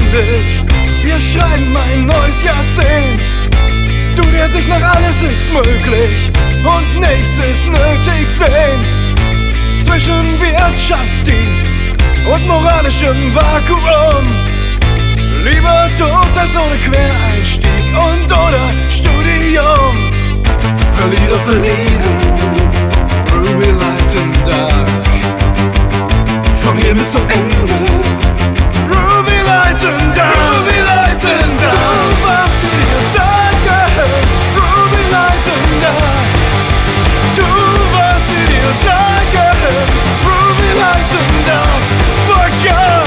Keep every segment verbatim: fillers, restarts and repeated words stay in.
endet. Wir schreiben ein neues Jahrzehnt. Du, der sich nach alles ist möglich und nichts ist nötig sehnt. Zwischen Wirtschaftstief und moralischem Vakuum. Lieber Tod als ohne Quereinstieg und oder Studium. Verlierer, Verlierer, Ruby Light and Dark. Von hier bis zum Ende, Ruby Light and Dark. Ruby Light and Dark. Du warst wie dir sagen, Ruby Light and Dark. Du warst wie dir sagen, Ruby Light and Dark. Fuck yeah.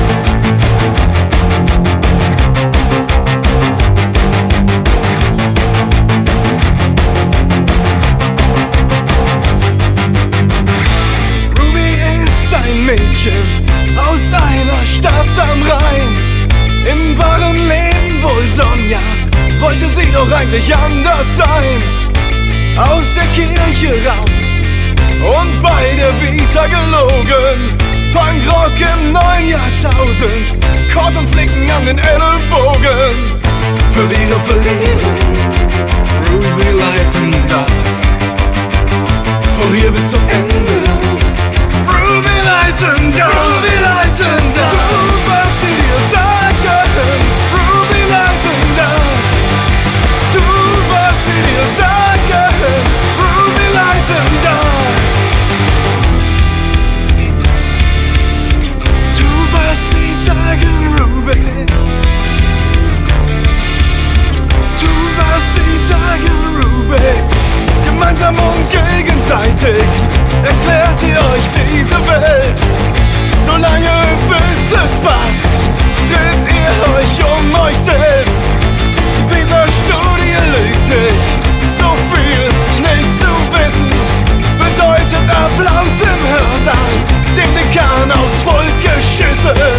Mädchen aus einer Stadt am Rhein. Im wahren Leben wohl Sonja, wollte sie doch eigentlich anders sein. Aus der Kirche raus und bei der Vita gelogen. Punkrock im neuen Jahrtausend, Kord und Flicken an den Ellbogen. Verlierer, Verlierer, Ruby Light and Dark. Von hier bis zum Ende, Ruby Light and Dark. Ruby Light and Dark. Du warst wie dir sagen, Ruby Light and Dark. Du warst wie dir sagen, Ruby Light and Dark. Du warst wie sagen, Ruby. Du warst wie sagen, Ruby. Gemeinsam und gegenseitig erklärt ihr euch diese Welt. Solange bis es passt, dreht ihr euch um euch selbst. Dieser Studie lügt nicht, so viel nicht zu wissen bedeutet Applaus im Hörsaal, dem Dekan aus Pult geschissen.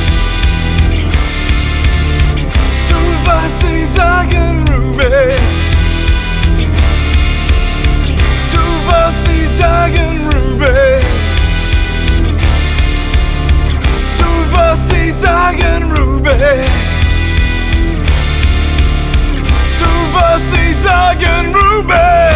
Du was sie sagen, Ruby. Was sie sagen, Ruby. Tu, was sie sagen, Ruby. Tu, was sie sagen, Ruby.